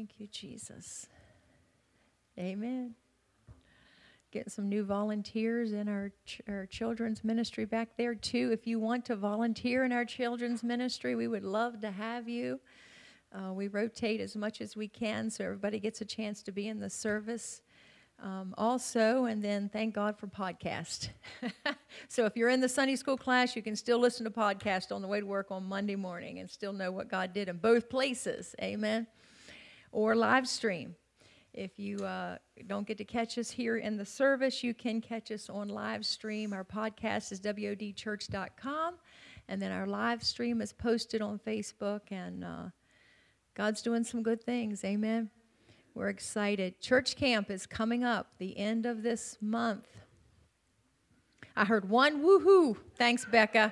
Thank you, Jesus. Amen. Getting some new volunteers in our children's ministry back there, too. If you want to volunteer in our children's ministry, we would love to have you. We rotate as much as we can so everybody gets a chance to be in the service. Also, and then thank God for podcast. So if you're in the Sunday school class, you can still listen to podcast on the way to work on Monday morning and still know what God did in both places. Amen. Or live stream. If you don't get to catch us here in the service, you can catch us on live stream. Our podcast is wodchurch.com, and then our live stream is posted on Facebook, and God's doing some good things. Amen. We're excited. Church camp is coming up the end of this month. I heard one woohoo. Thanks, Becca.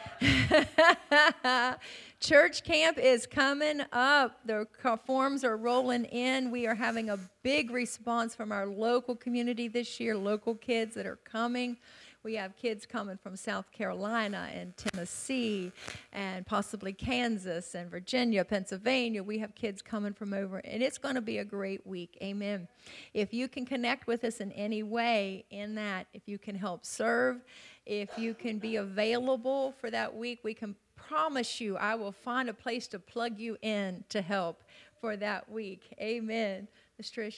Church camp is coming up. The forms are rolling in. We are having a big response from our local community this year, local kids that are coming. We have kids coming from South Carolina and Tennessee and possibly Kansas and Virginia, Pennsylvania. We have kids coming from over, and it's going to be a great week. Amen. If you can connect with us in any way in that, if you can help serve, if you can be available for that week, we can promise you I will find a place to plug you in to help for that week. Amen. Ms. Trish.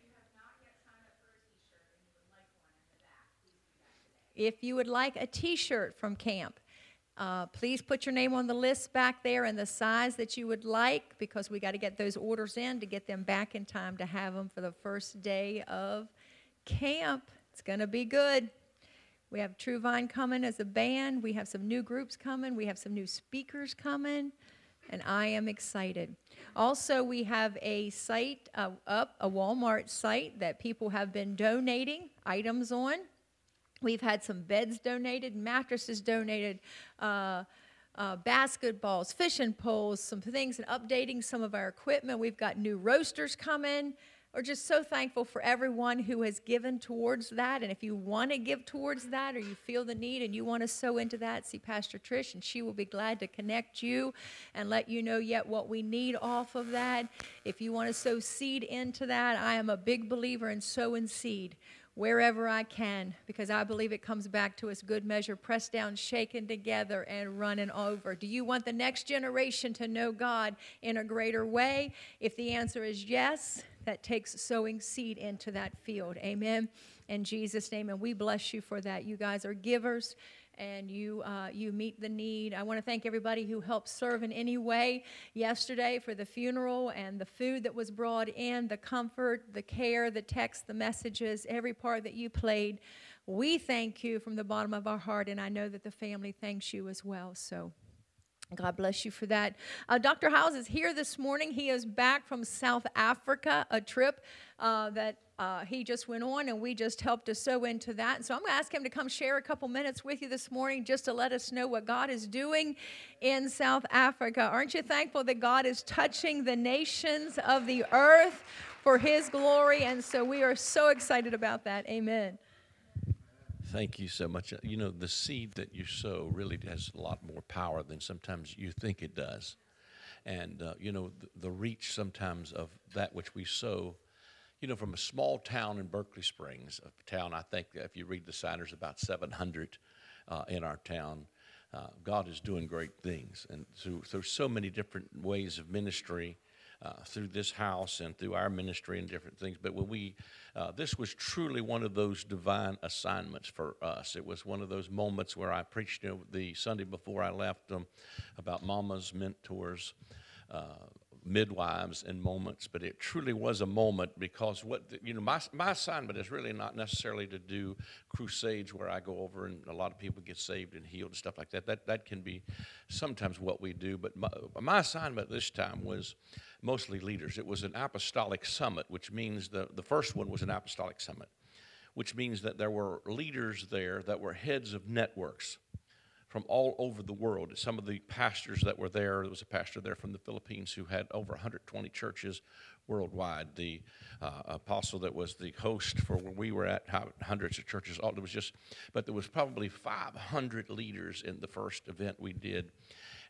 If you would like a T-shirt from camp, please put your name on the list back there and the size that you would like, because we got to get those orders in to get them back in time to have them for the first day of camp. It's going to be good. We have True Vine coming as a band. We have some new groups coming. We have some new speakers coming, and I am excited. Also, we have a site up, a Walmart site that people have been donating items on. We've had some beds donated, mattresses donated, basketballs, fishing poles, some things, and updating some of our equipment. We've got new roasters coming. We're just so thankful for everyone who has given towards that. And if you want to give towards that, or you feel the need and you want to sow into that, see Pastor Trish, and she will be glad to connect you and let you know yet what we need off of that. If you want to sow seed into that, I am a big believer in sowing seed wherever I can, because I believe it comes back to us good measure, pressed down, shaken together, and running over. Do you want the next generation to know God in a greater way? If the answer is yes, that takes sowing seed into that field. Amen. In Jesus' name, and we bless you for that. You guys are givers, and you meet the need. I want to thank everybody who helped serve in any way yesterday for the funeral and the food that was brought in, the comfort, the care, the text, the messages, every part that you played. We thank you from the bottom of our heart, and I know that the family thanks you as well. So God bless you for that. Dr. Howes is here this morning. He is back from South Africa, a trip that he just went on, and we just helped to sow into that. And so I'm going to ask him to come share a couple minutes with you this morning just to let us know what God is doing in South Africa. Aren't you thankful that God is touching the nations of the earth for His glory? And so we are so excited about that. Amen. Thank you so much. You know, the seed that you sow really has a lot more power than sometimes you think it does. And, you know, the reach sometimes of that which we sow, you know, from a small town in Berkeley Springs, a town, I think, if you read the sign, there's about 700 in our town. God is doing great things. And through so many different ways of ministry, through this house and through our ministry and different things. But when this was truly one of those divine assignments for us. It was one of those moments where I preached, you know, the Sunday before I left them about mamas, mentors, midwives, and moments. But it truly was a moment, because my assignment is really not necessarily to do crusades where I go over and a lot of people get saved and healed and stuff like that. That can be sometimes what we do. But my assignment this time was mostly leaders. It was an apostolic summit, which means the first one was an apostolic summit, which means that there were leaders there that were heads of networks from all over the world. Some of the pastors that were there was a pastor there from the Philippines who had over 120 churches worldwide. The apostle that was the host for where we were at, hundreds of churches. But there was probably 500 leaders in the first event we did.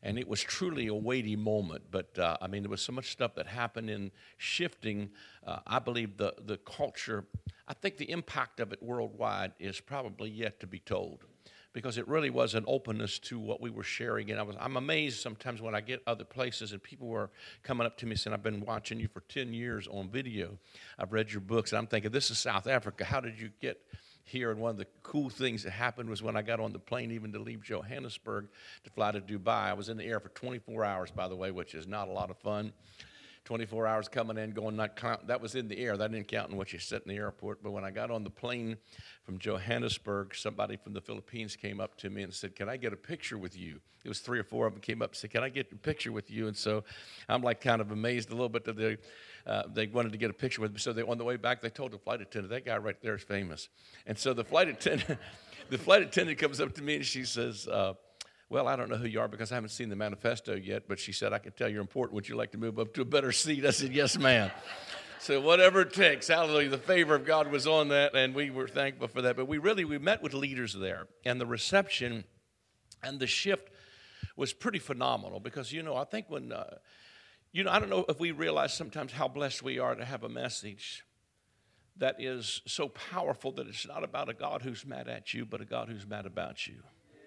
And it was truly a weighty moment. But, I mean, there was so much stuff that happened in shifting. I believe the culture, I think the impact of it worldwide is probably yet to be told, because it really was an openness to what we were sharing. And I'm amazed sometimes when I get other places and people were coming up to me saying, I've been watching you for 10 years on video. I've read your books. And I'm thinking, this is South Africa. How did you get here? And one of the cool things that happened was when I got on the plane even to leave Johannesburg to fly to Dubai. I was in the air for 24 hours, by the way, which is not a lot of fun. 24 hours coming in, going, not count. That was in the air. That didn't count in what you sit in the airport. But when I got on the plane from Johannesburg, somebody from the Philippines came up to me and said, can I get a picture with you? It was 3 or 4 of them came up and said, can I get a picture with you? And so I'm like kind of amazed a little bit that they wanted to get a picture with me. So on the way back, they told the flight attendant, that guy right there is famous. And so the flight attendant comes up to me and she says, well, I don't know who you are because I haven't seen the manifesto yet, but she said, I can tell you're important. Would you like to move up to a better seat? I said, yes, ma'am. So whatever it takes, hallelujah, the favor of God was on that, and we were thankful for that. But we met with leaders there, and the reception and the shift was pretty phenomenal because, I think when, I don't know if we realize sometimes how blessed we are to have a message that is so powerful that it's not about a God who's mad at you, but a God who's mad about you,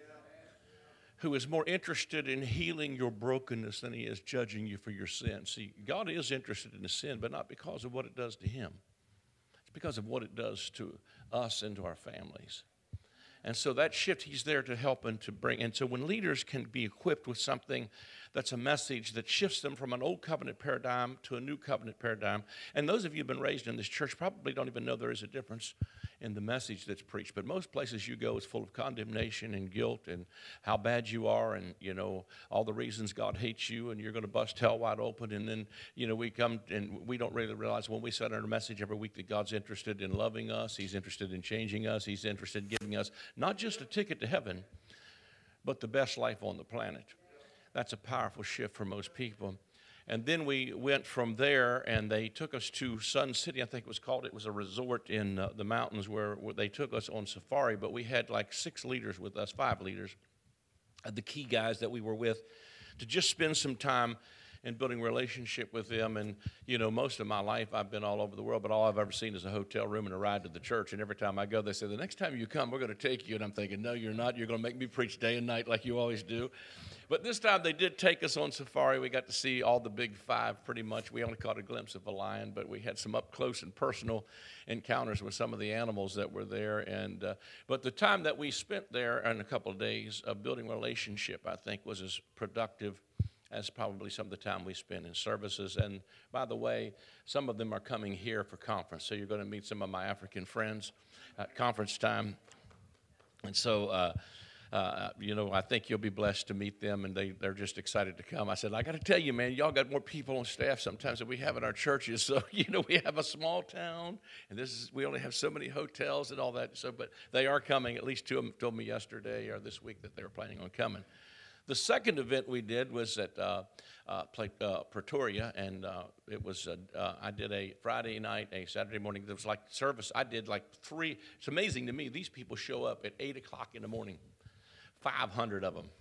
who is more interested in healing your brokenness than he is judging you for your sin. See, God is interested in the sin, but not because of what it does to him. It's because of what it does to us and to our families. And so that shift, he's there to help and to bring. And so when leaders can be equipped with something that's a message that shifts them from an old covenant paradigm to a new covenant paradigm, and those of you who have been raised in this church probably don't even know there is a difference in the message that's preached. But most places you go is full of condemnation and guilt and how bad you are and, all the reasons God hates you and you're going to bust hell wide open. And then, we come and we don't really realize when we set our message every week that God's interested in loving us. He's interested in changing us. He's interested in giving us not just a ticket to heaven, but the best life on the planet. That's a powerful shift for most people. And then we went from there, and they took us to Sun City, I think it was called. It was a resort in the mountains where they took us on safari, but we had like 6 leaders with us, 5 leaders, the key guys that we were with, to just spend some time in building relationship with them. And, most of my life I've been all over the world, but all I've ever seen is a hotel room and a ride to the church. And every time I go, they say, the next time you come, we're going to take you. And I'm thinking, no, you're not. You're going to make me preach day and night like you always do. But this time they did take us on safari. We got to see all the big 5 pretty much. We only caught a glimpse of a lion, but we had some up close and personal encounters with some of the animals that were there. And but the time that we spent there in a couple of days of building relationship, I think, was as productive as probably some of the time we spent in services. And by the way, some of them are coming here for conference. So you're going to meet some of my African friends at conference time. And so, I think you'll be blessed to meet them, and they're just excited to come. I said, I got to tell you, man, y'all got more people on staff sometimes than we have in our churches. So, we have a small town, and we only have so many hotels and all that. So, but they are coming. At least 2 of them told me yesterday or this week that they were planning on coming. The second event we did was at Pretoria, and it was I did a Friday night, a Saturday morning. There was like service. I did like 3. It's amazing to me. These people show up at 8 o'clock in the morning. 500 of them.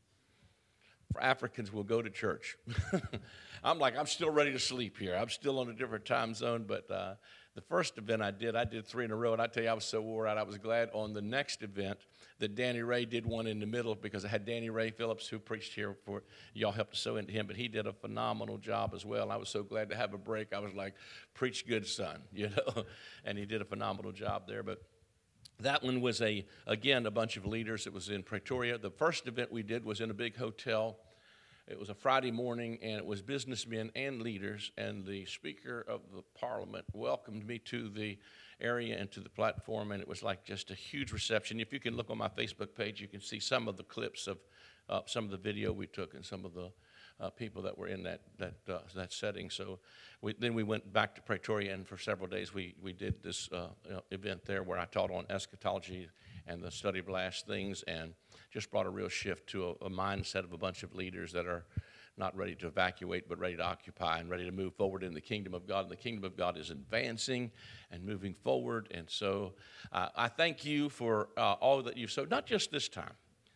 For Africans will go to church. I'm still ready to sleep here. I'm still on a different time zone, but the first event I did 3 in a row, and I tell you, I was so wore out. I was glad on the next event that Danny Ray did one in the middle, because I had Danny Ray Phillips, who preached here for y'all, helped to sow into him, but he did a phenomenal job as well. I was so glad to have a break. I was like, preach good, son, and he did a phenomenal job there. But that one was, again, a bunch of leaders. It was in Pretoria. The first event we did was in a big hotel. It was a Friday morning, and it was businessmen and leaders, and the Speaker of the Parliament welcomed me to the area and to the platform, and it was like just a huge reception. If you can look on my Facebook page, you can see some of the clips of some of the video we took and some of the people that were in that setting. So then we went back to Pretoria, and for several days we did this event there where I taught on eschatology and the study of last things, and just brought a real shift to a mindset of a bunch of leaders that are not ready to evacuate, but ready to occupy and ready to move forward in the kingdom of God. And the kingdom of God is advancing and moving forward. And so I thank you for all that you've sowed, not just this time,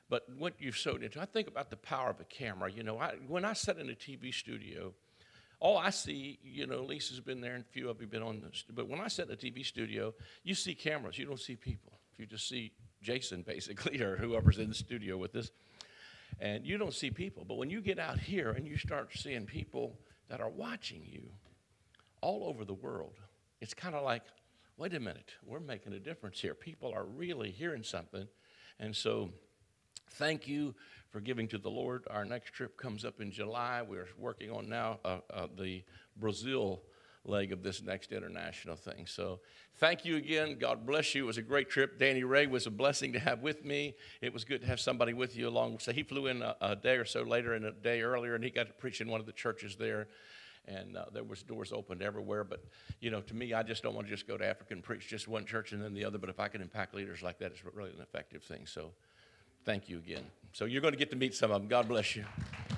But what you've sowed into, I think about the power of a camera. You know, when I sit in a TV studio, all I see, you know, Lisa's been there and a few of you have been on this, but when I sit in a TV studio, you see cameras, you don't see people. You just see Jason, basically, or whoever's in the studio with us, and you don't see people. But when you get out here and you start seeing people that are watching you all over the world, it's kind of like, wait a minute, we're making a difference here. People are really hearing something. And so thank you for giving to the Lord. Our next trip comes up in July. We're working on now the Brazil leg of this next international thing. So thank you again. God bless you. It was a great trip. Danny Ray was a blessing to have with me. It was good to have somebody with you along. So he flew in a day or so later and a day earlier, and he got to preach in one of the churches there. And there was doors opened everywhere. But, you know, to me, I just don't want to just go to Africa and preach just one church and then the other. But if I can impact leaders like that, it's really an effective thing. So thank you again. So you're going to get to meet some of them. God bless you.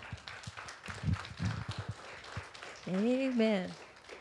Amen.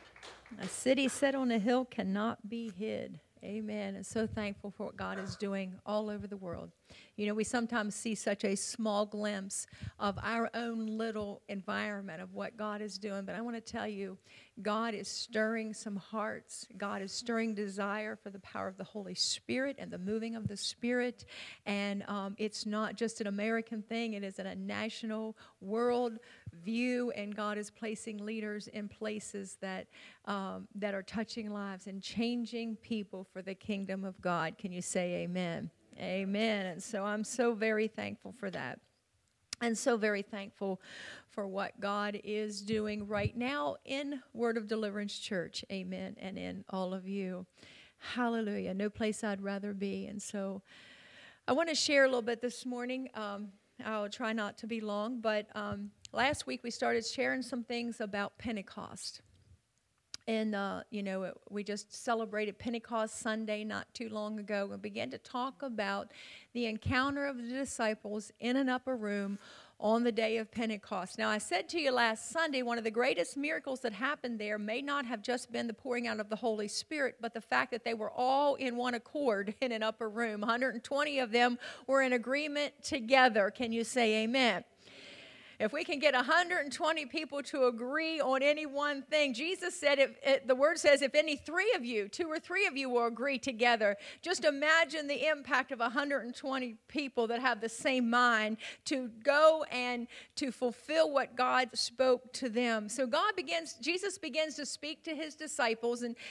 A city set on a hill cannot be hid. Amen. And so thankful for what God is doing all over the world. You know, we sometimes see such a small glimpse of our own little environment of what God is doing. But I want to tell you, God is stirring some hearts. God is stirring desire for the power of the Holy Spirit and the moving of the Spirit. And it's not just an American thing. It is a national world view. And God is placing leaders in places that are touching lives and changing people for the kingdom of God. Can you say amen? Amen. And so I'm so very thankful for that. And so very thankful for what God is doing right now in Word of Deliverance Church. Amen. And in all of you. Hallelujah. No place I'd rather be. And so I want to share a little bit this morning. I'll try not to be long, but last week we started sharing some things about Pentecost. And, you know, we just celebrated Pentecost Sunday not too long ago and began to talk about the encounter of the disciples in an upper room on the day of Pentecost. Now, I said to you last Sunday, one of the greatest miracles that happened there may not have just been the pouring out of the Holy Spirit, but the fact that they were all in one accord in an upper room. 120 of them were in agreement together. Can you say amen? If we can get 120 people to agree on any one thing, Jesus said, the word says, if any three of you, 2 or 3 of you will agree together, just imagine the impact of 120 people that have the same mind to go and to fulfill what God spoke to them. So Jesus begins to speak to his disciples, and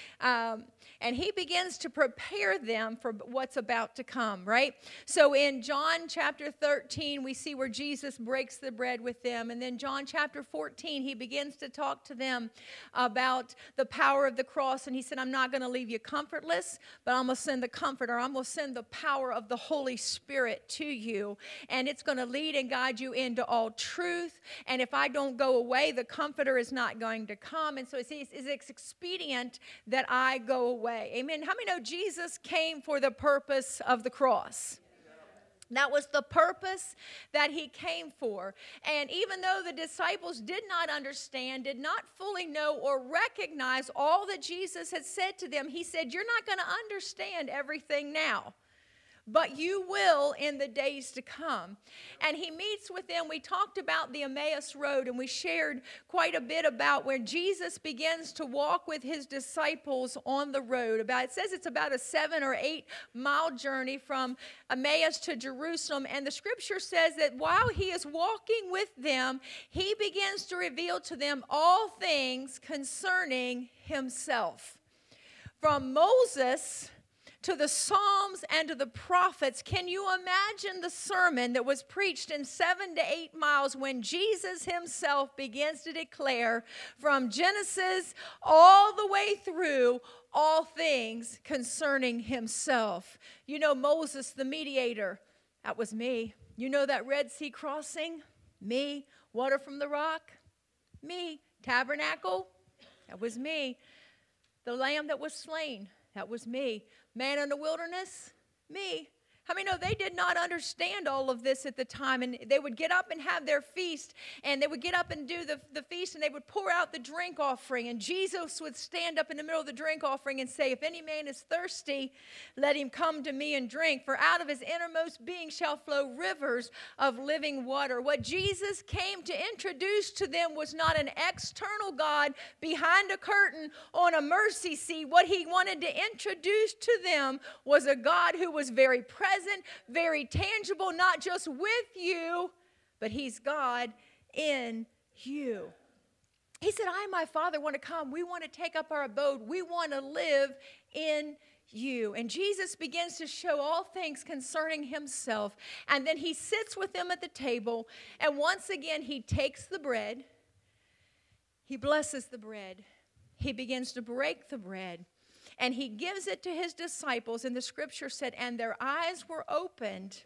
he begins to prepare them for what's about to come, right? So in John chapter 13, we see where Jesus breaks the bread with them. And then John chapter 14, he begins to talk to them about the power of the cross. And he said, I'm not going to leave you comfortless, but I'm going to send the comforter. I'm going to send the power of the Holy Spirit to you. And it's going to lead and guide you into all truth. And if I don't go away, the comforter is not going to come. And so it's expedient that I go away. Amen. How many know Jesus came for the purpose of the cross? That was the purpose that he came for. And even though the disciples did not understand, did not fully know or recognize all that Jesus had said to them, he said, you're not going to understand everything now, but you will in the days to come. And he meets with them. We talked about the Emmaus Road, and we shared quite a bit about where Jesus begins to walk with his disciples on the road. It says it's about a 7 or 8 mile journey from Emmaus to Jerusalem. And the scripture says that while he is walking with them, he begins to reveal to them all things concerning himself. From Moses to the Psalms and to the prophets, can you imagine the sermon that was preached in 7 to 8 miles when Jesus himself begins to declare from Genesis all the way through all things concerning himself? You know, Moses, the mediator, that was me. You know that Red Sea crossing? Me. Water from the rock? Me. Tabernacle? That was me. The lamb that was slain? That was me. Man in the wilderness? Me. How many know they did not understand all of this at the time? And they would get up and have their feast, and they would get up and do the feast, and they would pour out the drink offering. And Jesus would stand up in the middle of the drink offering and say, if any man is thirsty, let him come to me and drink. For out of his innermost being shall flow rivers of living water. What Jesus came to introduce to them was not an external God behind a curtain on a mercy seat. What he wanted to introduce to them was a God who was very present, very tangible, not just with you, but he's God in you. He said, I and my Father want to come. We want to take up our abode. We want to live in you. And Jesus begins to show all things concerning himself. And then he sits with them at the table. And once again, he takes the bread. He blesses the bread. He begins to break the bread. And he gives it to his disciples. And the scripture said, and their eyes were opened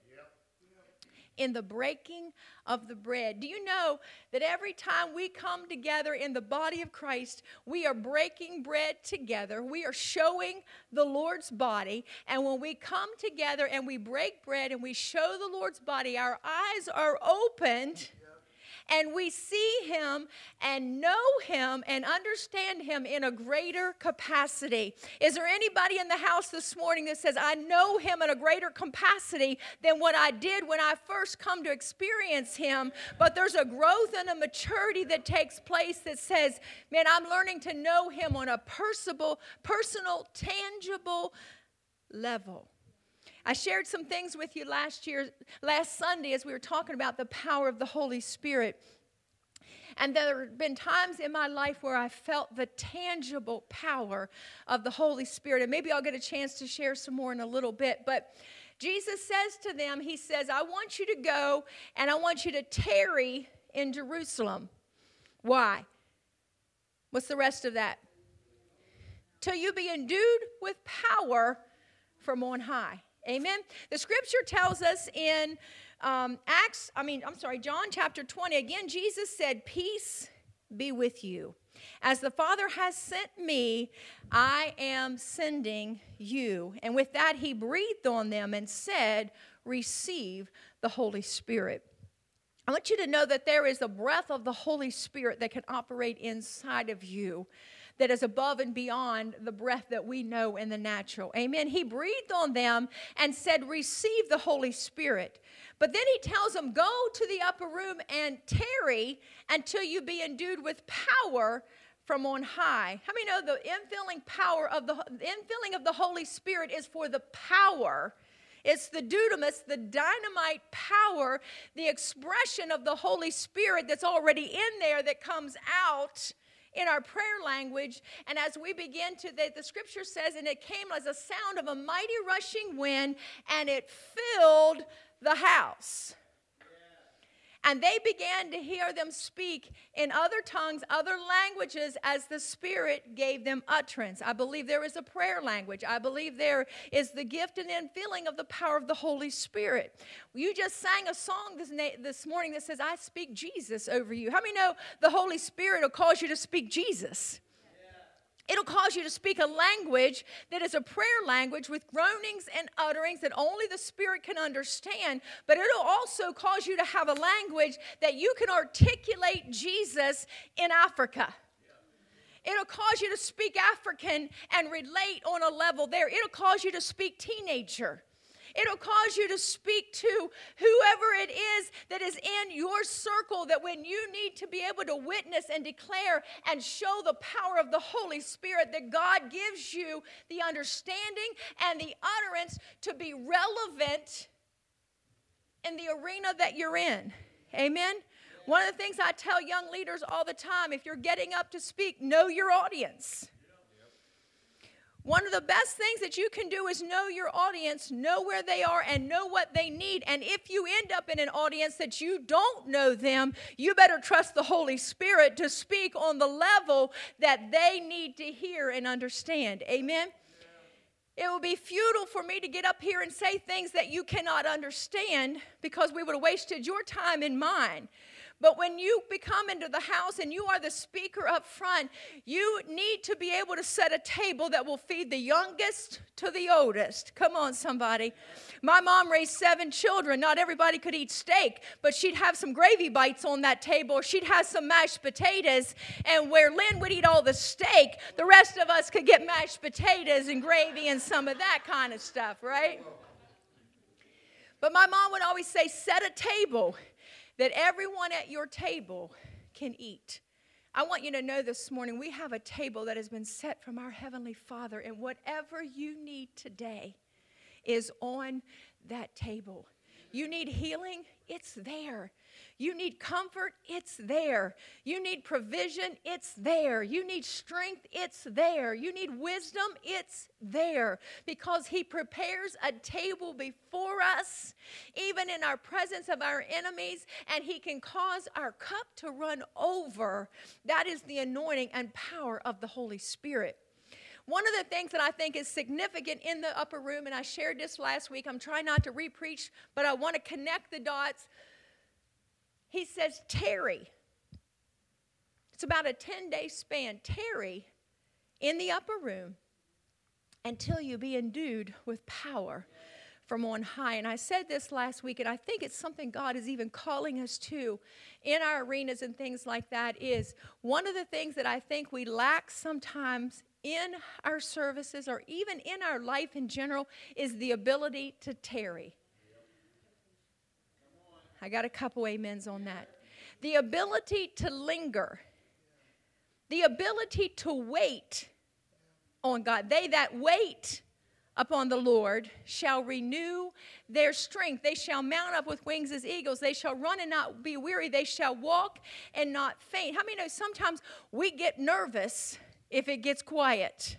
in the breaking of the bread. Do you know that every time we come together in the body of Christ, we are breaking bread together. We are showing the Lord's body. And when we come together and we break bread and we show the Lord's body, our eyes are opened. And we see him and know him and understand him in a greater capacity. Is there anybody in the house this morning that says, I know him in a greater capacity than what I did when I first come to experience him? But there's a growth and a maturity that takes place that says, man, I'm learning to know him on a personal, tangible level. I shared some things with you last Sunday as we were talking about the power of the Holy Spirit. And there have been times in my life where I felt the tangible power of the Holy Spirit. And maybe I'll get a chance to share some more in a little bit. But Jesus says to them, he says, I want you to go and I want you to tarry in Jerusalem. Why? What's the rest of that? Till you be endued with power from on high. Amen. The scripture tells us in John chapter 20, again, Jesus said, peace be with you. As the Father has sent me, I am sending you. And with that, he breathed on them and said, receive the Holy Spirit. I want you to know that there is a breath of the Holy Spirit that can operate inside of you that is above and beyond the breath that we know in the natural. Amen. He breathed on them and said, receive the Holy Spirit. But then he tells them, go to the upper room and tarry until you be endued with power from on high. How many know the infilling of the Holy Spirit is for the power? It's the dunamis, the dynamite power, the expression of the Holy Spirit that's already in there that comes out in our prayer language. And as we begin to, the scripture says, and it came as a sound of a mighty rushing wind, and it filled the house. And they began to hear them speak in other tongues, other languages, as the Spirit gave them utterance. I believe there is a prayer language. I believe there is the gift and infilling of the power of the Holy Spirit. You just sang a song this morning that says, I speak Jesus over you. How many know the Holy Spirit will cause you to speak Jesus? It'll cause you to speak a language that is a prayer language with groanings and utterings that only the Spirit can understand. But it'll also cause you to have a language that you can articulate Jesus in Africa. It'll cause you to speak African and relate on a level there. It'll cause you to speak teenager. It'll cause you to speak to whoever it is that is in your circle, that when you need to be able to witness and declare and show the power of the Holy Spirit, that God gives you the understanding and the utterance to be relevant in the arena that you're in. Amen? One of the things I tell young leaders all the time, if you're getting up to speak, know your audience. One of the best things that you can do is know your audience, know where they are, and know what they need. And if you end up in an audience that you don't know them, you better trust the Holy Spirit to speak on the level that they need to hear and understand. Amen? It would be futile for me to get up here and say things that you cannot understand, because we would have wasted your time and mine. But when you come into the house and you are the speaker up front, you need to be able to set a table that will feed the youngest to the oldest. Come on, somebody. My mom raised 7 children. Not everybody could eat steak, but she'd have some gravy bites on that table, or she'd have some mashed potatoes. And where Lynn would eat all the steak, the rest of us could get mashed potatoes and gravy and some of that kind of stuff, right? But my mom would always say, set a table that everyone at your table can eat. I want you to know this morning, we have a table that has been set from our Heavenly Father, and whatever you need today is on that table. You need healing, it's there. You need comfort, it's there. You need provision, it's there. You need strength, it's there. You need wisdom, it's there. Because He prepares a table before us, even in our presence of our enemies, and He can cause our cup to run over. That is the anointing and power of the Holy Spirit. One of the things that I think is significant in the upper room, and I shared this last week, I'm trying not to re-preach, but I want to connect the dots. He says, tarry. It's about a 10-day span. Tarry in the upper room until you be endued with power from on high. And I said this last week, and I think it's something God is even calling us to in our arenas and things like that, is one of the things that I think we lack sometimes in our services or even in our life in general is the ability to tarry. I got a couple amens on that. The ability to linger. The ability to wait on God. They that wait upon the Lord shall renew their strength. They shall mount up with wings as eagles. They shall run and not be weary. They shall walk and not faint. How many know sometimes we get nervous if it gets quiet?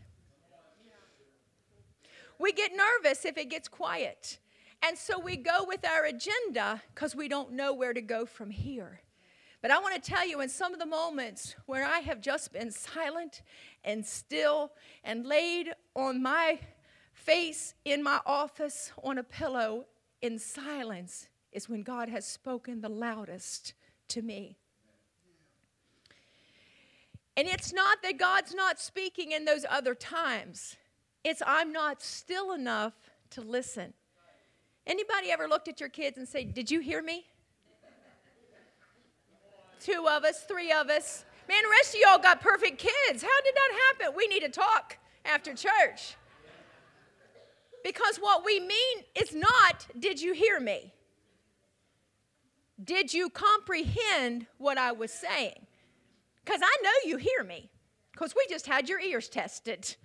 We get nervous if it gets quiet. And so we go with our agenda because we don't know where to go from here. But I want to tell you, in some of the moments where I have just been silent and still and laid on my face in my office on a pillow in silence is when God has spoken the loudest to me. And it's not that God's not speaking in those other times. It's I'm not still enough to listen. Anybody ever looked at your kids and say, did you hear me? 2 of us, 3 of us. Man, the rest of y'all got perfect kids. How did that happen? We need to talk after church. Because what we mean is not, did you hear me? Did you comprehend what I was saying? Because I know you hear me. Because we just had your ears tested.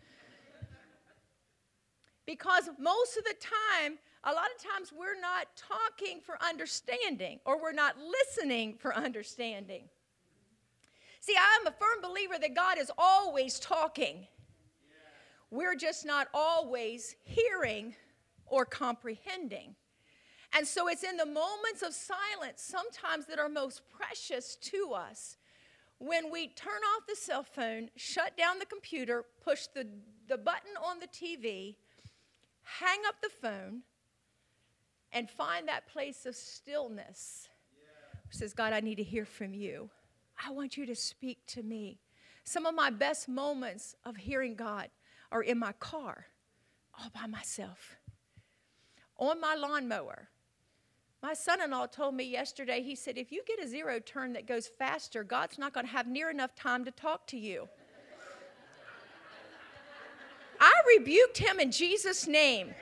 Because most of the time, a lot of times we're not talking for understanding, or we're not listening for understanding. See, I'm a firm believer that God is always talking. We're just not always hearing or comprehending. And so it's in the moments of silence sometimes that are most precious to us when we turn off the cell phone, shut down the computer, push the button on the TV, hang up the phone, and find that place of stillness. Says, God, I need to hear from you. I want you to speak to me. Some of my best moments of hearing God are in my car, all by myself, on my lawnmower. My son-in-law told me yesterday, he said, if you get a 0 turn that goes faster, God's not going to have near enough time to talk to you. I rebuked him in Jesus' name.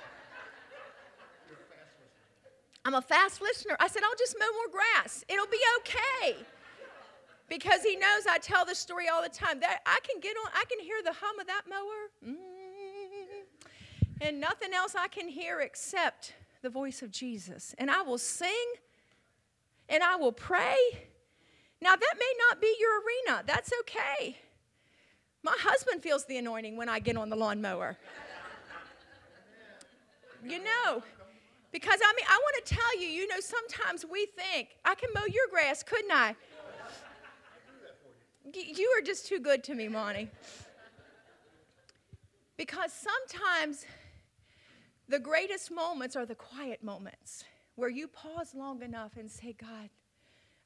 I'm a fast listener. I said, I'll just mow more grass. It'll be okay. Because he knows I tell this story all the time. That I can hear the hum of that mower. And nothing else I can hear except the voice of Jesus. And I will sing and I will pray. Now that may not be your arena. That's okay. My husband feels the anointing when I get on the lawnmower. You know. Because, I want to tell you, sometimes we think, I can mow your grass, couldn't I? You are just too good to me, Monty. Because sometimes the greatest moments are the quiet moments where you pause long enough and say, God,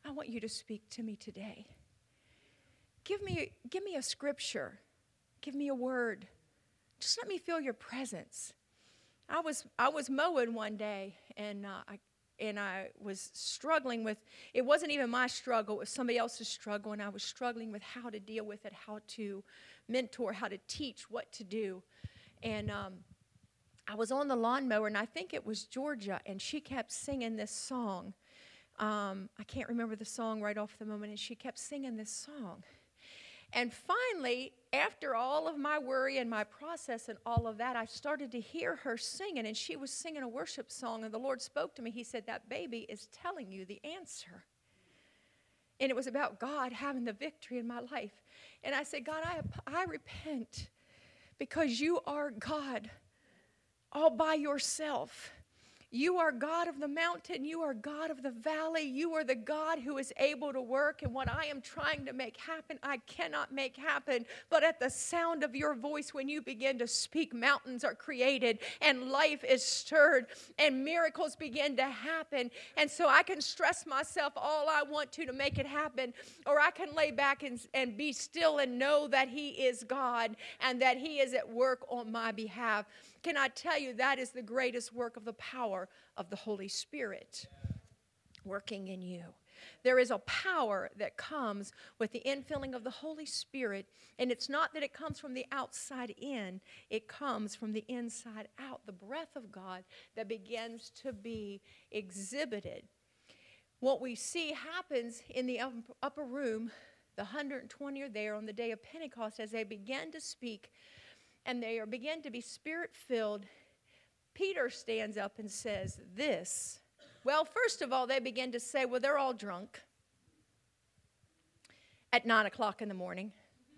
I want you to speak to me today. Give me a scripture. Give me a word. Just let me feel your presence. I was mowing one day, and I was struggling with, it wasn't even my struggle, it was somebody else's struggle, and I was struggling with how to deal with it, how to mentor, how to teach, what to do. And I was on the lawnmower, and I think it was Georgia, and she kept singing this song. I can't remember the song right off the moment, and she kept singing this song. And finally, after all of my worry and my process and all of that, I started to hear her singing, and she was singing a worship song, and the Lord spoke to me. He said, that baby is telling you the answer. And it was about God having the victory in my life. And I said, God, I repent because you are God all by yourself. You are God of the mountain. You are God of the valley. You are the God who is able to work. And what I am trying to make happen, I cannot make happen. But at the sound of your voice, when you begin to speak, mountains are created and life is stirred and miracles begin to happen. And so I can stress myself all I want to make it happen. Or I can lay back and be still and know that he is God and that he is at work on my behalf. Can I tell you, that is the greatest work of the power of the Holy Spirit working in you. There is a power that comes with the infilling of the Holy Spirit, and it's not that it comes from the outside in, it comes from the inside out, the breath of God that begins to be exhibited. What we see happens in the upper room, the 120 are there on the day of Pentecost as they begin to speak, and they begin to be Spirit-filled. Peter stands up and says this. Well, first of all, they begin to say, well, they're all drunk at 9 o'clock in the morning.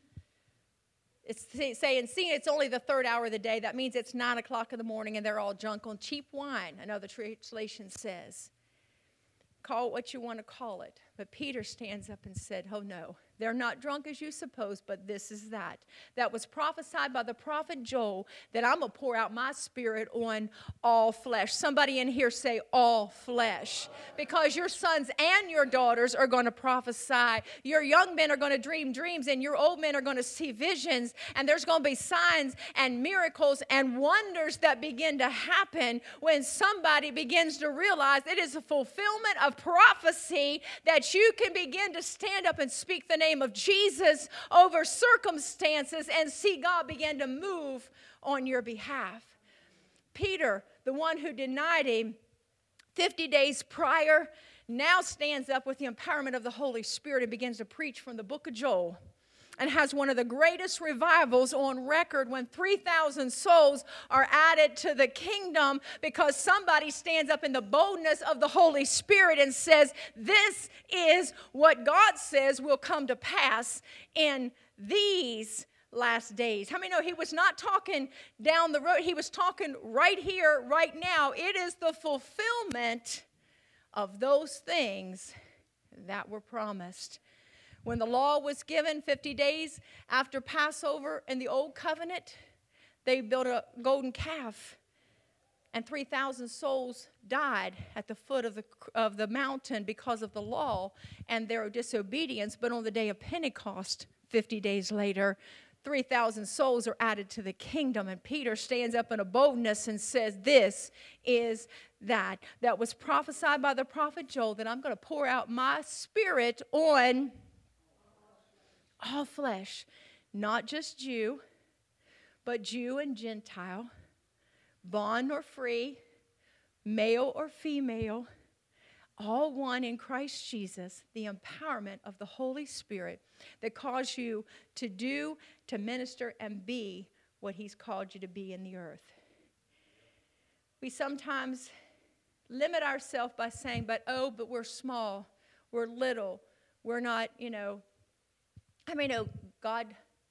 It's saying, see, it's only the third hour of the day. That means it's 9 o'clock in the morning, and they're all drunk on cheap wine, another translation says. Call it what you want to call it. But Peter stands up and said, oh, no. They're not drunk as you suppose, but this is that. That was prophesied by the prophet Joel, that I'm going to pour out my Spirit on all flesh. Somebody in here say all flesh. Because your sons and your daughters are going to prophesy. Your young men are going to dream dreams, and your old men are going to see visions. And there's going to be signs and miracles and wonders that begin to happen when somebody begins to realize it is a fulfillment of prophecy that you can begin to stand up and speak the name of Jesus over circumstances and see God begin to move on your behalf. Peter, the one who denied him 50 days prior, now stands up with the empowerment of the Holy Spirit and begins to preach from the book of Joel, and has one of the greatest revivals on record when 3,000 souls are added to the kingdom because somebody stands up in the boldness of the Holy Spirit and says, this is what God says will come to pass in these last days. How many know he was not talking down the road? He was talking right here, right now. It is the fulfillment of those things that were promised. When the law was given 50 days after Passover in the Old Covenant, they built a golden calf, and 3,000 souls died at the foot of the mountain because of the law and their disobedience. But on the day of Pentecost, 50 days later, 3,000 souls are added to the kingdom, and Peter stands up in a boldness and says, this is that was prophesied by the prophet Joel, that I'm going to pour out my Spirit on all flesh, not just Jew, but Jew and Gentile, bond or free, male or female, all one in Christ Jesus, the empowerment of the Holy Spirit that calls you to do, to minister, and be what he's called you to be in the earth. We sometimes limit ourselves by saying, but we're small, we're little, we're not, I mean, God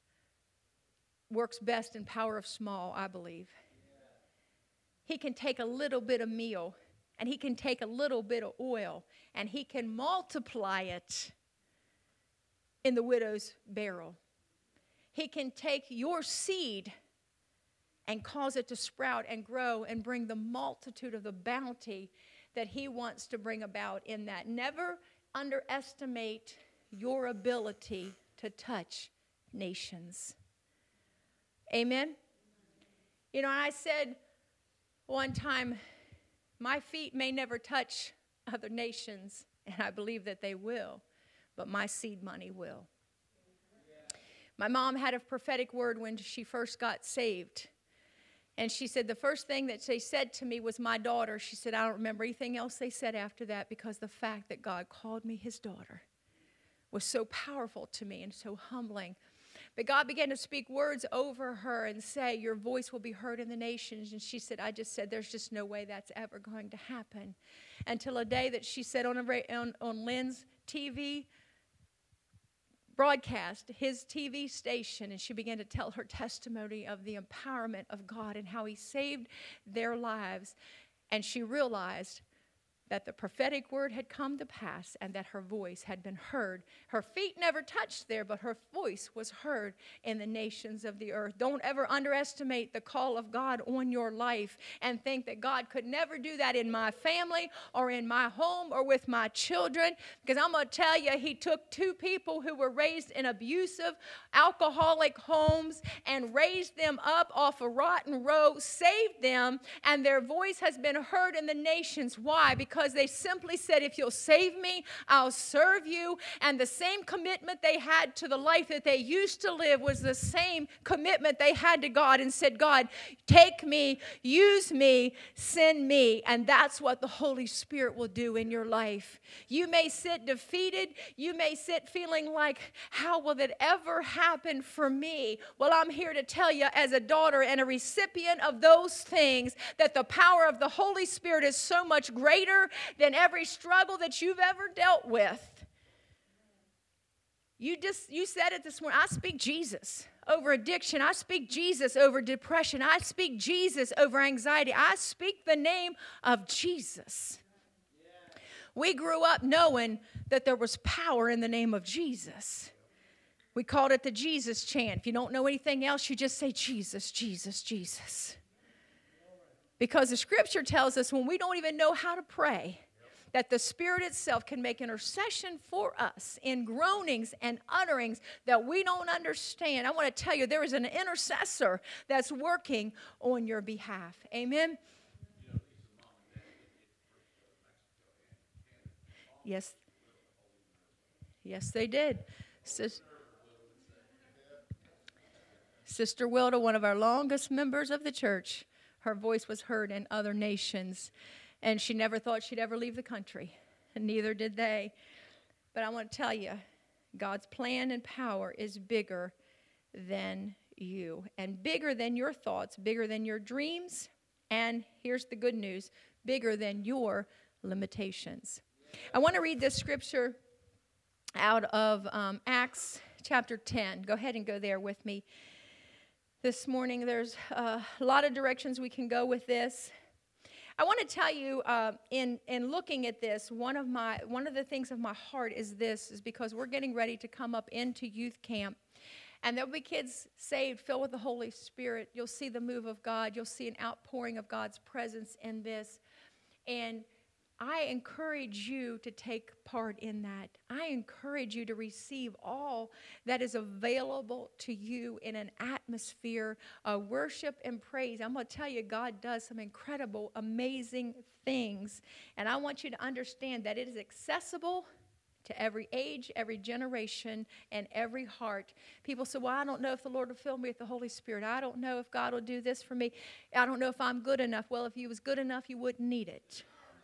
works best in power of small, I believe. He can take a little bit of meal, and he can take a little bit of oil, and he can multiply it in the widow's barrel. He can take your seed and cause it to sprout and grow and bring the multitude of the bounty that he wants to bring about in that. Never underestimate your ability to touch nations. Amen? You know, I said one time, my feet may never touch other nations, and I believe that they will, but my seed money will. My mom had a prophetic word when she first got saved. And she said the first thing that they said to me was my daughter. She said, I don't remember anything else they said after that, because the fact that God called me his daughter was so powerful to me and so humbling. But God began to speak words over her and say, your voice will be heard in the nations. And she said, I just said, there's just no way that's ever going to happen. Until a day that she said on Lynn's TV broadcast, his TV station, and she began to tell her testimony of the empowerment of God and how he saved their lives. And she realized that the prophetic word had come to pass and that her voice had been heard. Her feet never touched there, but her voice was heard in the nations of the earth. Don't ever underestimate the call of God on your life and think that God could never do that in my family or in my home or with my children. Because I'm going to tell you, he took two people who were raised in abusive, alcoholic homes and raised them up off a rotten road, saved them, and their voice has been heard in the nations. Why? Because they simply said, if you'll save me, I'll serve you. And the same commitment they had to the life that they used to live was the same commitment they had to God, and said, God, take me, use me, send me. And that's what the Holy Spirit will do in your life. You may sit defeated. You may sit feeling like, how will that ever happen for me? Well, I'm here to tell you, as a daughter and a recipient of those things, that the power of the Holy Spirit is so much greater than every struggle that you've ever dealt with. You said it this morning. I speak Jesus over addiction. I speak Jesus over depression. I speak Jesus over anxiety. I speak the name of Jesus. We grew up knowing that there was power in the name of Jesus. We called it the Jesus chant. If you don't know anything else, you just say Jesus, Jesus, Jesus. Because the scripture tells us when we don't even know how to pray, that the Spirit itself can make intercession for us in groanings and utterings that we don't understand. I want to tell you, there is an intercessor that's working on your behalf. Amen? Yes. Yes, they did. Sister Wilda, one of our longest members of the church, her voice was heard in other nations, and she never thought she'd ever leave the country, and neither did they. But I want to tell you, God's plan and power is bigger than you, and bigger than your thoughts, bigger than your dreams, and here's the good news, bigger than your limitations. I want to read this scripture out of Acts chapter 10. Go ahead and go there with me. This morning, there's a lot of directions we can go with this. I want to tell you, in looking at this, one of the things of my heart is because we're getting ready to come up into youth camp, and there'll be kids saved, filled with the Holy Spirit. You'll see the move of God. You'll see an outpouring of God's presence in this, and I encourage you to take part in that. I encourage you to receive all that is available to you in an atmosphere of worship and praise. I'm going to tell you, God does some incredible, amazing things. And I want you to understand that it is accessible to every age, every generation, and every heart. People say, well, I don't know if the Lord will fill me with the Holy Spirit. I don't know if God will do this for me. I don't know if I'm good enough. Well, if you was good enough, you wouldn't need it.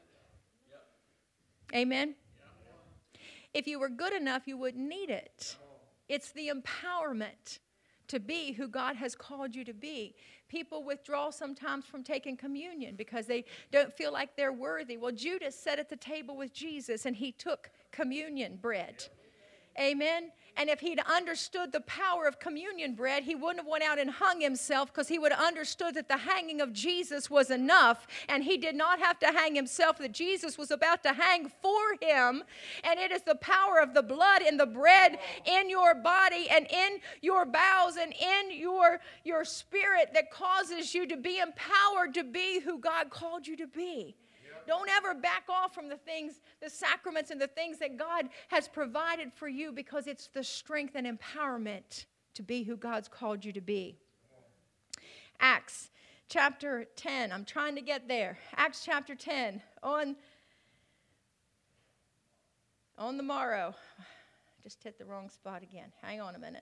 Amen? If you were good enough, you wouldn't need it. It's the empowerment to be who God has called you to be. People withdraw sometimes from taking communion because they don't feel like they're worthy. Well, Judas sat at the table with Jesus and he took communion bread. Amen? And if he'd understood the power of communion bread, he wouldn't have went out and hung himself, because he would have understood that the hanging of Jesus was enough, and he did not have to hang himself, that Jesus was about to hang for him. And it is the power of the blood and the bread in your body and in your bowels and in your spirit that causes you to be empowered to be who God called you to be. Don't ever back off from the things, the sacraments and the things that God has provided for you, because it's the strength and empowerment to be who God's called you to be. Acts chapter 10. I'm trying to get there. Acts chapter 10. On the morrow. Just hit the wrong spot again. Hang on a minute.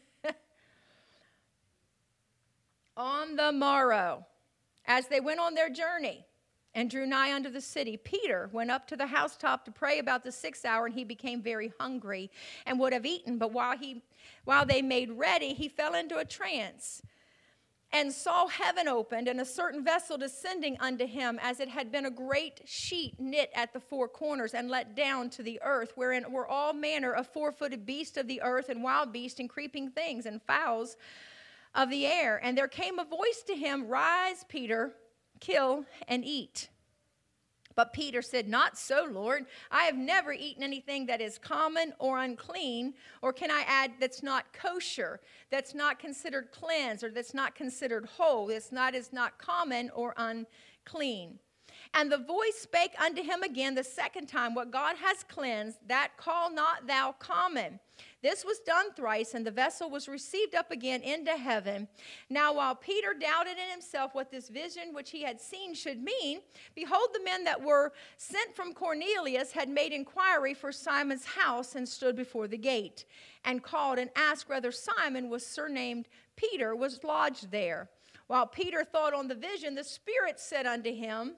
On the morrow, as they went on their journey and drew nigh unto the city, Peter went up to the housetop to pray about the 6th hour, and he became very hungry and would have eaten. But while they made ready, he fell into a trance and saw heaven opened, and a certain vessel descending unto him, as it had been a great sheet knit at the 4 corners and let down to the earth, wherein were all manner of 4-footed beasts of the earth, and wild beasts, and creeping things, and fowls of the air. And there came a voice to him, Rise, Peter, kill and eat. But Peter said, Not so, Lord. I have never eaten anything that is common or unclean, or can I add, that's not kosher, that's not considered cleansed, or that's not considered whole, is not common or unclean. And the voice spake unto him again the second time, What God has cleansed, that call not thou common. This was done thrice, and the vessel was received up again into heaven. Now while Peter doubted in himself what this vision which he had seen should mean, behold, the men that were sent from Cornelius had made inquiry for Simon's house, and stood before the gate, and called and asked whether Simon was surnamed Peter was lodged there. While Peter thought on the vision, the Spirit said unto him,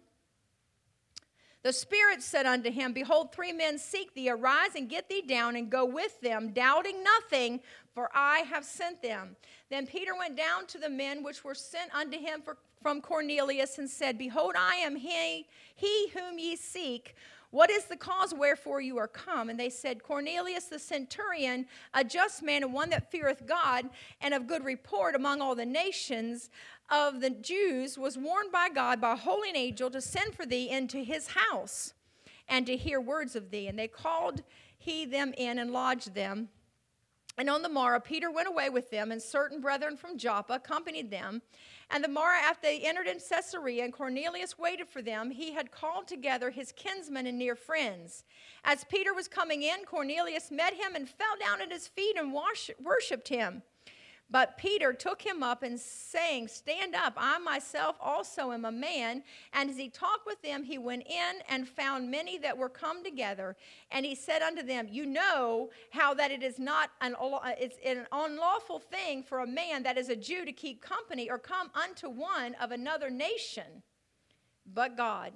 Behold, 3 men seek thee. Arise and get thee down and go with them, doubting nothing, for I have sent them. Then Peter went down to the men which were sent unto him from Cornelius, and said, Behold, I am he whom ye seek. What is the cause wherefore you are come? And they said, Cornelius the centurion, a just man, and one that feareth God, and of good report among all the nations of the Jews, was warned by God by a holy angel to send for thee into his house, and to hear words of thee. And they called he them in, and lodged them. And on the morrow Peter went away with them, and certain brethren from Joppa accompanied them. And the morrow after they entered in Caesarea, and Cornelius waited for them, he had called together his kinsmen and near friends. As Peter was coming in, Cornelius met him and fell down at his feet and worshipped him. But Peter took him up, and saying, Stand up, I myself also am a man. And as he talked with them, he went in and found many that were come together. And he said unto them, You know how that it is not it's an unlawful thing for a man that is a Jew to keep company or come unto one of another nation, but God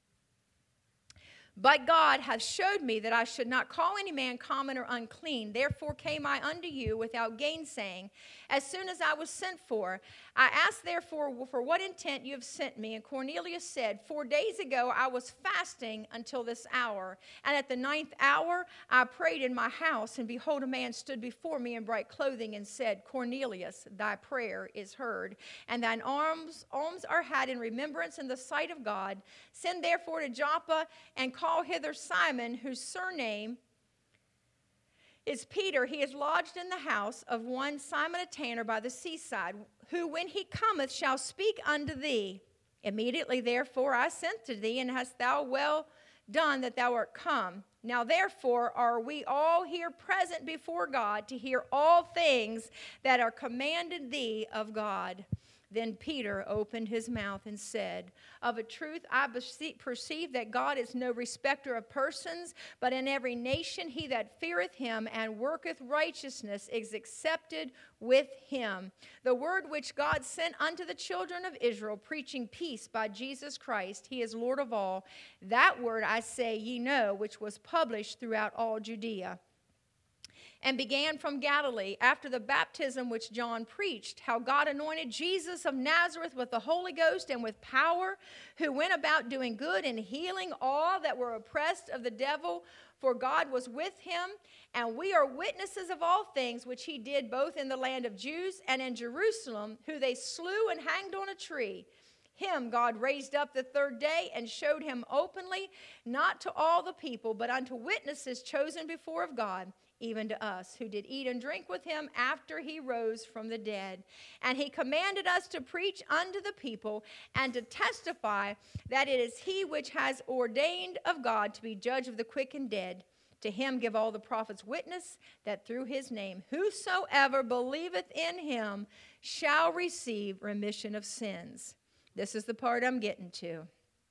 hath showed me that I should not call any man common or unclean. Therefore came I unto you without gainsaying, as soon as I was sent for. I asked therefore for what intent you have sent me. And Cornelius said, 4 days ago I was fasting until this hour. And at the 9th hour I prayed in my house, and behold, a man stood before me in bright clothing, and said, Cornelius, thy prayer is heard, and thine alms are had in remembrance in the sight of God. Send therefore to Joppa, and call hither Simon, whose surname is Peter. He is lodged in the house of one Simon a tanner by the seaside, who when he cometh shall speak unto thee. Immediately therefore I sent to thee, and hast thou well done that thou art come. Now therefore are we all here present before God, to hear all things that are commanded thee of God. Then Peter opened his mouth and said, Of a truth I perceive that God is no respecter of persons, but in every nation he that feareth him and worketh righteousness is accepted with him. The word which God sent unto the children of Israel, preaching peace by Jesus Christ, he is Lord of all. That word I say ye know, which was published throughout all Judea, and began from Galilee, after the baptism which John preached, how God anointed Jesus of Nazareth with the Holy Ghost and with power, who went about doing good and healing all that were oppressed of the devil, for God was with him. And we are witnesses of all things which he did both in the land of Jews and in Jerusalem, who they slew and hanged on a tree. Him God raised up the 3rd day, and showed him openly, not to all the people, but unto witnesses chosen before of God, even to us, who did eat and drink with him after he rose from the dead. And he commanded us to preach unto the people and to testify that it is he which has ordained of God to be judge of the quick and dead. To him give all the prophets witness that through his name whosoever believeth in him shall receive remission of sins. This is the part I'm getting to.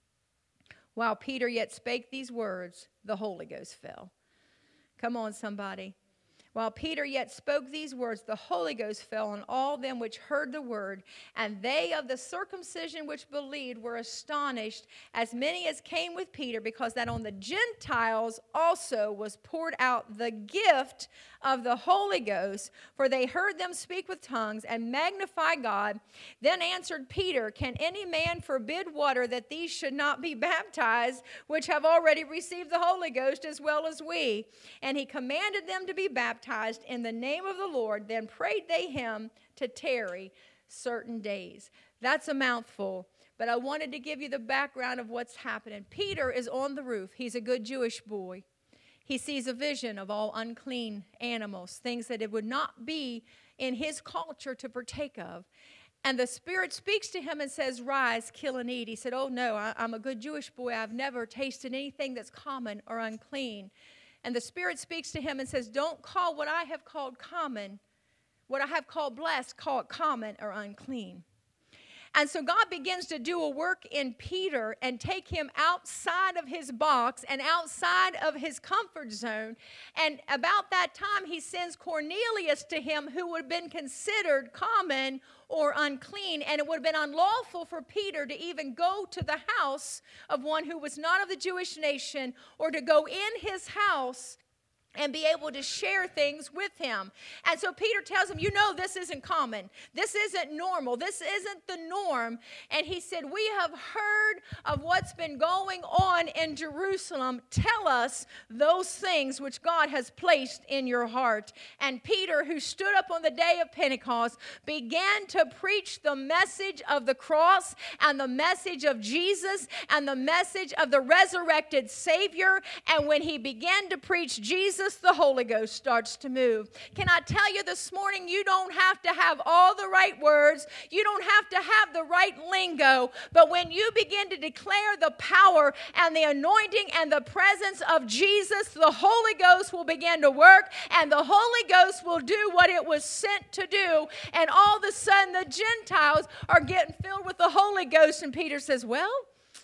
While Peter yet spake these words, the Holy Ghost fell. Come on, somebody. While Peter yet spoke these words, the Holy Ghost fell on all them which heard the word, and they of the circumcision which believed were astonished, as many as came with Peter, because that on the Gentiles also was poured out the gift of the Holy Ghost, for they heard them speak with tongues and magnify God. Then answered Peter, Can any man forbid water that these should not be baptized, which have already received the Holy Ghost as well as we? And he commanded them to be baptized in the name of the Lord. Then prayed they him to tarry certain days. That's a mouthful, but I wanted to give you the background of what's happening. Peter is on the roof. He's a good Jewish boy. He sees a vision of all unclean animals, things that it would not be in his culture to partake of. And the Spirit speaks to him and says, Rise, kill and eat. He said, Oh no, I'm a good Jewish boy. I've never tasted anything that's common or unclean. And the Spirit speaks to him and says, Don't call what I have called common, what I have called blessed, call it common or unclean. And so God begins to do a work in Peter and take him outside of his box and outside of his comfort zone. And about that time, he sends Cornelius to him, who would have been considered common or unclean. And it would have been unlawful for Peter to even go to the house of one who was not of the Jewish nation, or to go in his house and be able to share things with him. And so Peter tells him, this isn't common. This isn't normal. This isn't the norm. And he said, We have heard of what's been going on in Jerusalem. Tell us those things which God has placed in your heart. And Peter, who stood up on the day of Pentecost, began to preach the message of the cross and the message of Jesus and the message of the resurrected Savior. And when he began to preach Jesus, the Holy Ghost starts to move. Can I tell you this morning, you don't have to have all the right words. You don't have to have the right lingo. But when you begin to declare the power and the anointing and the presence of Jesus, the Holy Ghost will begin to work, and the Holy Ghost will do what it was sent to do. And all of a sudden, the Gentiles are getting filled with the Holy Ghost. And Peter says, Well,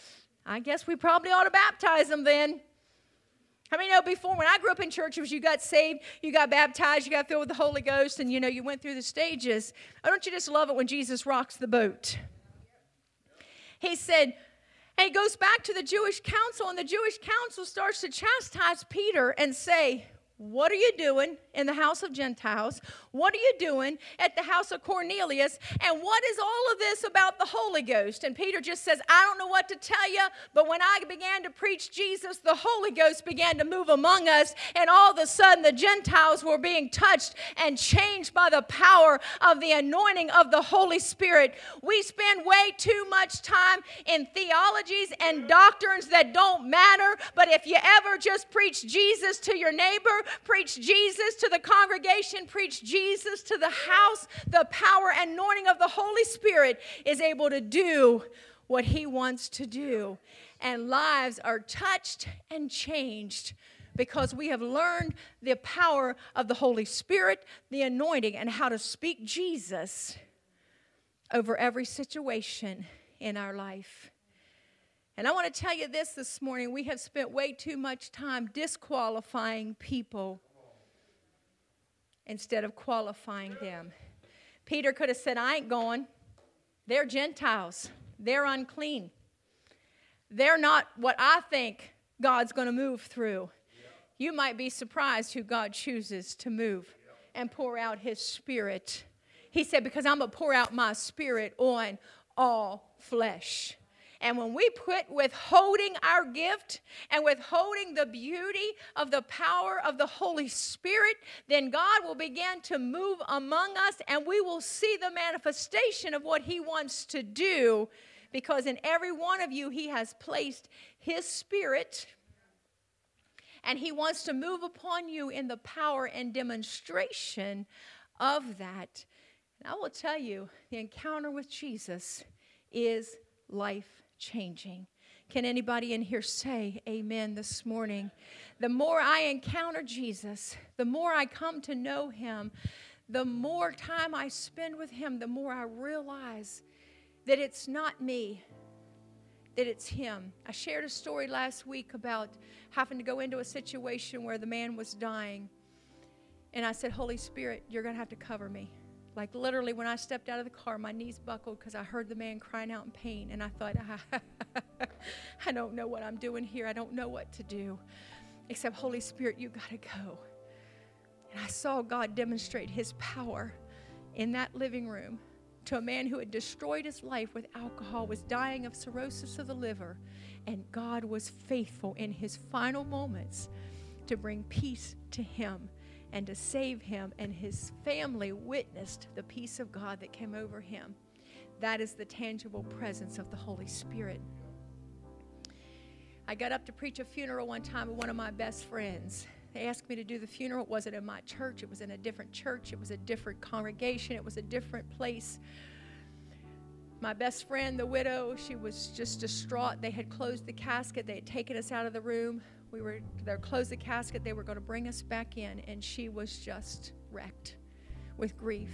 I guess we probably ought to baptize them then. How many know before, when I grew up in church, it was you got saved, you got baptized, you got filled with the Holy Ghost, and you went through the stages. Oh, don't you just love it when Jesus rocks the boat? He said, and he goes back to the Jewish council, and the Jewish council starts to chastise Peter and say, What are you doing in the house of Gentiles? What are you doing at the house of Cornelius? And what is all of this about the Holy Ghost? And Peter just says, I don't know what to tell you, but when I began to preach Jesus, the Holy Ghost began to move among us, and all of a sudden the Gentiles were being touched and changed by the power of the anointing of the Holy Spirit. We spend way too much time in theologies and doctrines that don't matter, but if you ever just preach Jesus to your neighbor, preach Jesus to the congregation, preach Jesus to the house, the power and anointing of the Holy Spirit is able to do what he wants to do. And lives are touched and changed because we have learned the power of the Holy Spirit, the anointing, and how to speak Jesus over every situation in our life. And I want to tell you this morning. We have spent way too much time disqualifying people instead of qualifying them. Peter could have said, I ain't going. They're Gentiles. They're unclean. They're not what I think God's going to move through. You might be surprised who God chooses to move and pour out his Spirit. He said, because I'm going to pour out my Spirit on all flesh. And when we quit withholding our gift and withholding the beauty of the power of the Holy Spirit, then God will begin to move among us, and we will see the manifestation of what he wants to do, because in every one of you he has placed his Spirit, And he wants to move upon you in the power and demonstration of that. And I will tell you, the encounter with Jesus is life-changing. Can anybody in here say amen this morning? The more I encounter Jesus, the more I come to know him, the more time I spend with him, the more I realize that it's not me, that it's him. I shared a story last week about having to go into a situation where the man was dying. And I said, Holy Spirit, you're going to have to cover me. Like literally when I stepped out of the car, my knees buckled because I heard the man crying out in pain. And I thought, I don't know what I'm doing here. I don't know what to do. Except, Holy Spirit, you got to go. And I saw God demonstrate his power in that living room to a man who had destroyed his life with alcohol, was dying of cirrhosis of the liver. And God was faithful in his final moments to bring peace to him and to save him, and his family witnessed the peace of God that came over him. That is the tangible presence of the Holy Spirit. I got up to preach a funeral one time with one of my best friends. They asked me to do the funeral. It wasn't in my church. It was in a different church. It was a different congregation. It was a different place. My best friend, the widow, she was just distraught. They had closed the casket. They had taken us out of the room. They closed the casket. They were going to bring us back in, and she was just wrecked with grief.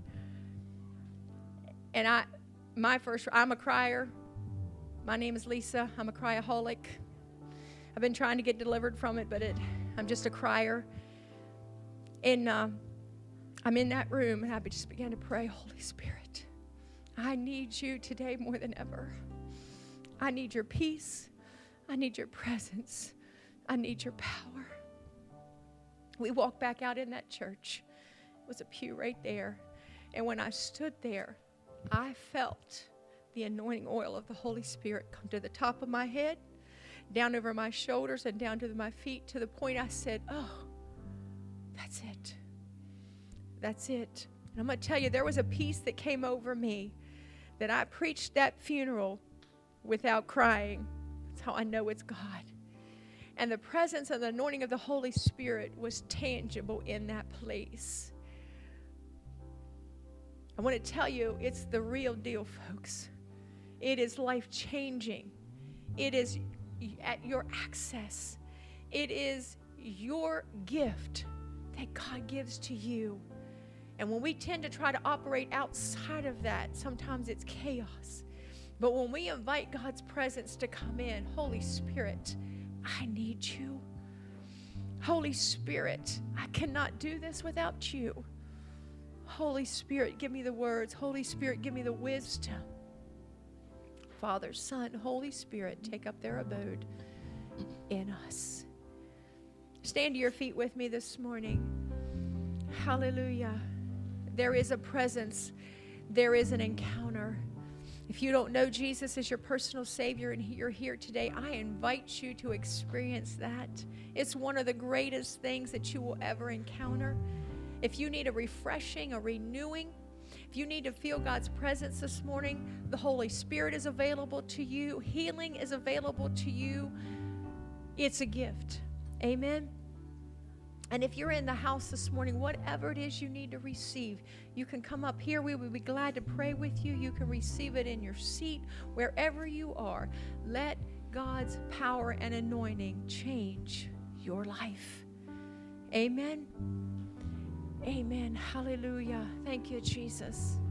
And I'm a crier. My name is Lisa. I'm a cryaholic. I've been trying to get delivered from it, but I'm just a crier. And I'm in that room, and I just began to pray, Holy Spirit, I need you today more than ever. I need your peace. I need your presence. I need your power. We walked back out in that church. It was a pew right there. And when I stood there, I felt the anointing oil of the Holy Spirit come to the top of my head, down over my shoulders, and down to my feet, to the point I said, oh, that's it. That's it. And I'm going to tell you, there was a peace that came over me that I preached that funeral without crying. That's how I know it's God. And the presence and the anointing of the Holy Spirit was tangible in that place. I want to tell you, it's the real deal, folks. It is life-changing. It is at your access. It is your gift that God gives to you. And when we tend to try to operate outside of that, sometimes it's chaos. But when we invite God's presence to come in, Holy Spirit, I need you. Holy Spirit, I cannot do this without you. Holy Spirit, give me the words. Holy Spirit, give me the wisdom. Father, Son, Holy Spirit, take up their abode in us. Stand to your feet with me this morning. Hallelujah. There is a presence. There is an encounter. If you don't know Jesus as your personal Savior and you're here today, I invite you to experience that. It's one of the greatest things that you will ever encounter. If you need a refreshing, a renewing, if you need to feel God's presence this morning, the Holy Spirit is available to you. Healing is available to you. It's a gift. Amen. And if you're in the house this morning, whatever it is you need to receive, you can come up here. We would be glad to pray with you. You can receive it in your seat, wherever you are. Let God's power and anointing change your life. Amen. Amen. Hallelujah. Thank you, Jesus.